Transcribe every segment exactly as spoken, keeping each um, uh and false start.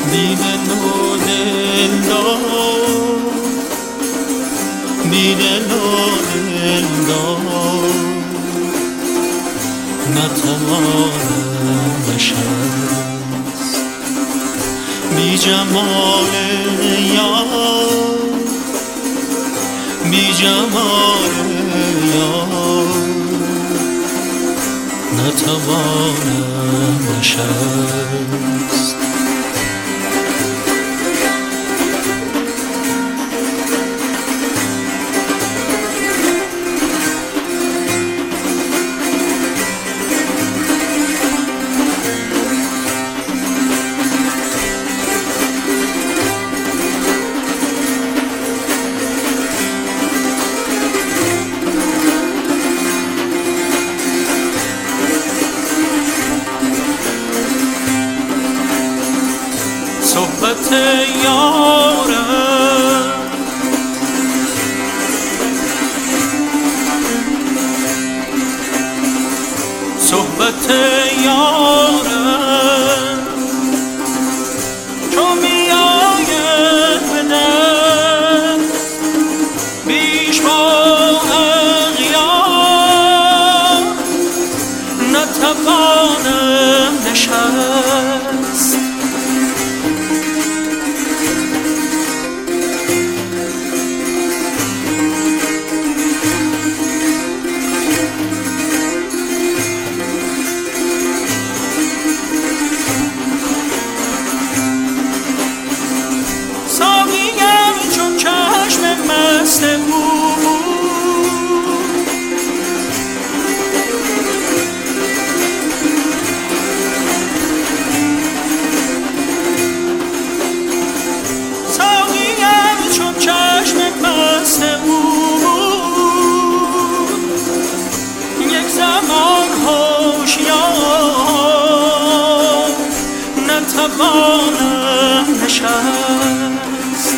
بی دل و دلدار، بی دل و دلدار نتوانم نشست. بی جمال یار، بی جمال یار نتوانم نشست. صحبت یارم، صحبت یارم چو میآید به دست بیش با اغیار نتوانم نشست. یک زمان هوشیار نتوانم نشست.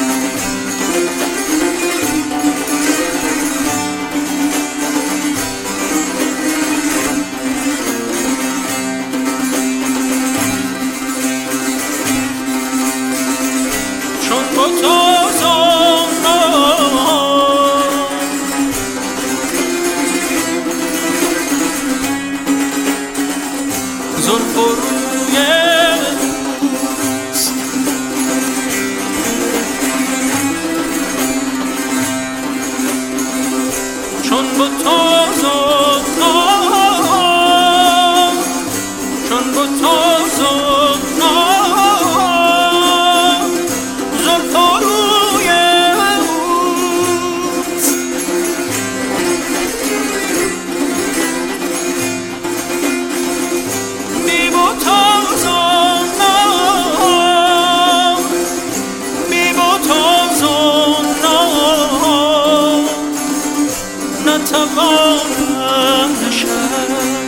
چون بتازم زلف و روی دوست، چون بتازم چون بتازم زلف و روی دوست. بی بتازم بی بتازم نتوانم نشست.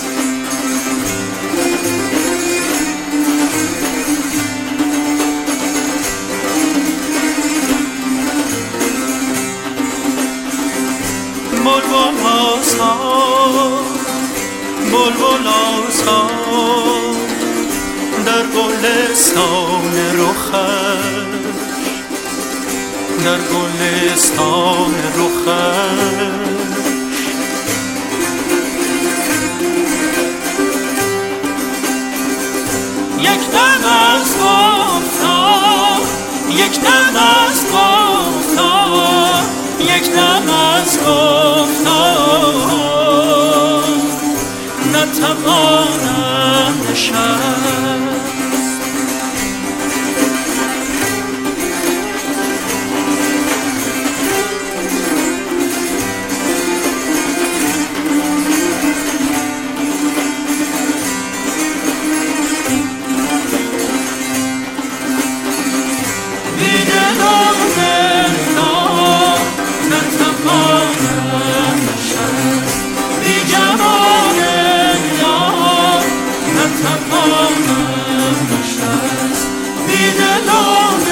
بلبل آسا بلبل آسا در گلستان رخش، در گلستان رخش یک دم از گفتار، یک دم از گفتار، یک دم از گفتار نتوانم نشست. Be the Lord.